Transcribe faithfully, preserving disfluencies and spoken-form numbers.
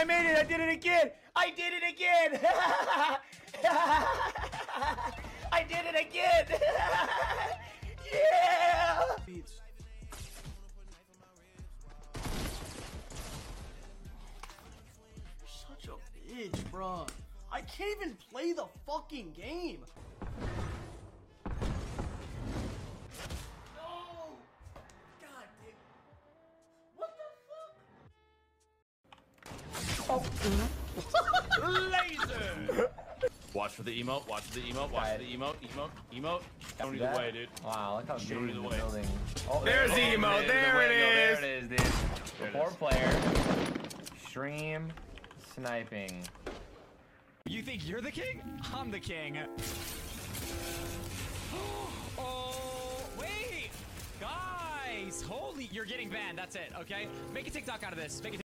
made it. I did it again. I did it again. I did it again. Yeah. Beats. You're such a bitch, bro. I can't even play the fucking game. No. God damn. What the fuck? Oh. Laser. Watch for the emote, watch for the emote, watch for the emote, emote, emote. Show me the way, dude. Wow, look how Show big me the the way. building. Oh, There's the emote, there it is. There it is, dude. Four player. Stream sniping. You think you're the king? I'm the king. Oh, wait. Guys, holy, you're getting banned. That's it, okay? Make a TikTok out of this. Make a